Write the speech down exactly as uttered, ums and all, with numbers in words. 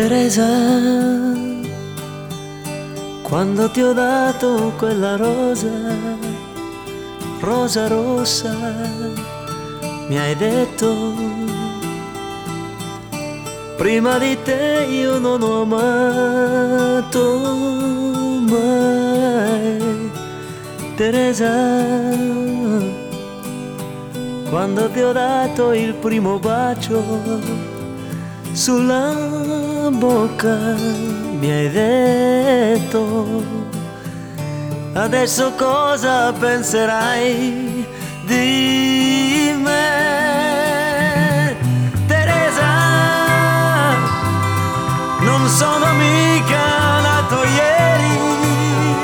Teresa, quando ti ho dato quella rosa, rosa rossa, mi hai detto: prima di te io non ho amato mai. Teresa, quando ti ho dato il primo bacio sulla bocca, mi hai detto: adesso cosa penserai di me? Teresa, non sono mica